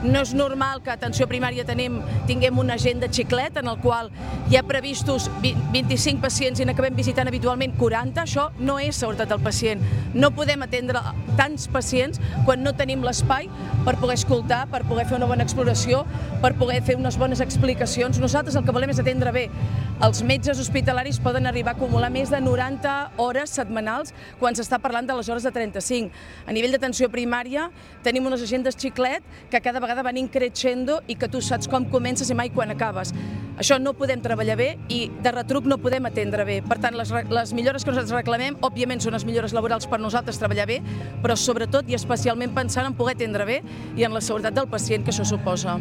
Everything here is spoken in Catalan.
No és normal que a atenció primària tinguem una agenda xiclet en el qual hi ha previstos 25 pacients i n'acabem visitant habitualment 40, això no és seguretat del pacient. No podem atendre tants pacients quan no tenim l'espai per poder escoltar, per poder fer una bona exploració, per poder fer unes bones explicacions. Nosaltres el que volem és atendre bé. Els metges hospitalaris poden arribar a acumular més de 90 hores setmanals quan s'està parlant de les hores de 35. A nivell d'atenció primària tenim unes agendes xiclet que cada vegada van increixendo i que tu saps com comences i mai quan acabes. Això no podem treballar bé i de retruc no podem atendre bé. Per tant, les millores que nosaltres reclamem, òbviament, són les millores laborals per nosaltres treballar bé, però sobretot i especialment pensant en poder atendre bé i en la seguretat del pacient que això suposa.